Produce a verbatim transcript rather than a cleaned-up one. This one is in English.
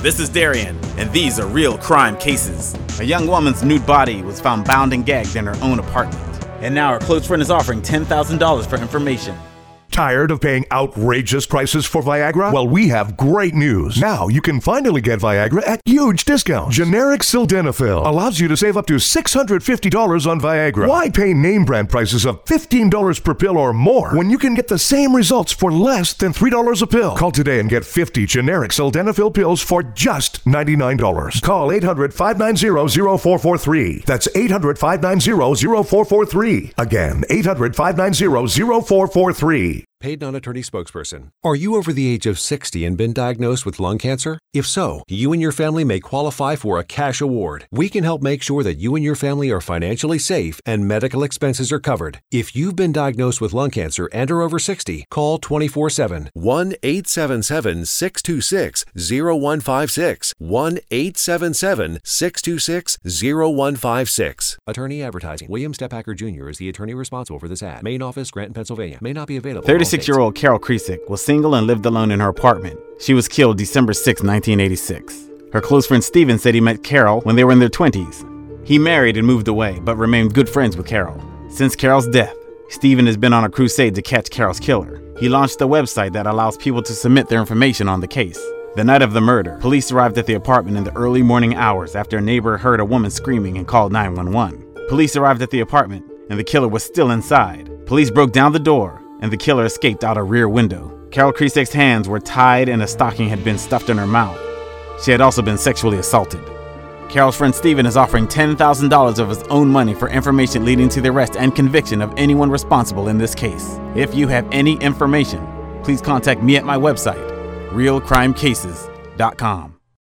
This is Darian, and these are real crime cases. A young woman's nude body was found bound and gagged in her own apartment. And now our close friend is offering ten thousand dollars for information. Tired of paying outrageous prices for Viagra? Well, we have great news. Now you can finally get Viagra at huge discounts. Generic Sildenafil allows you to save up to six hundred fifty dollars on Viagra. Why pay name brand prices of fifteen dollars per pill or more when you can get the same results for less than three dollars a pill? Call today and get fifty generic Sildenafil pills for just ninety-nine dollars. Call eight hundred, five nine zero, zero four four three. That's eight hundred, five nine zero, zero four four three. Again, eight hundred, five nine zero, zero four four three. Paid non-attorney spokesperson. Are you over the age of sixty and been diagnosed with lung cancer? If so, you and your family may qualify for a cash award. We can help make sure that you and your family are financially safe and medical expenses are covered. If you've been diagnosed with lung cancer and are over sixty, call twenty-four seven, one eight seven seven, six two six, zero one five six, one eight seven seven, six two six, zero one five six. Attorney advertising. William Stephacker Junior is the attorney responsible for this ad. Main office, Granton, Pennsylvania. May not be available. thirty-six-year-old Carol Kresick was single and lived alone in her apartment. She was killed December sixth, nineteen eighty-six. Her close friend Stephen said he met Carol when they were in their twenties. He married and moved away, but remained good friends with Carol. Since Carol's death, Stephen has been on a crusade to catch Carol's killer. He launched a website that allows people to submit their information on the case. The night of the murder, police arrived at the apartment in the early morning hours after a neighbor heard a woman screaming and called nine one one. Police arrived at the apartment, and the killer was still inside. Police broke down the door, and the killer escaped out a rear window. Carol Kresick's hands were tied and a stocking had been stuffed in her mouth. She had also been sexually assaulted. Carol's friend Stephen is offering ten thousand dollars of his own money for information leading to the arrest and conviction of anyone responsible in this case. If you have any information, please contact me at my website, real crime cases dot com.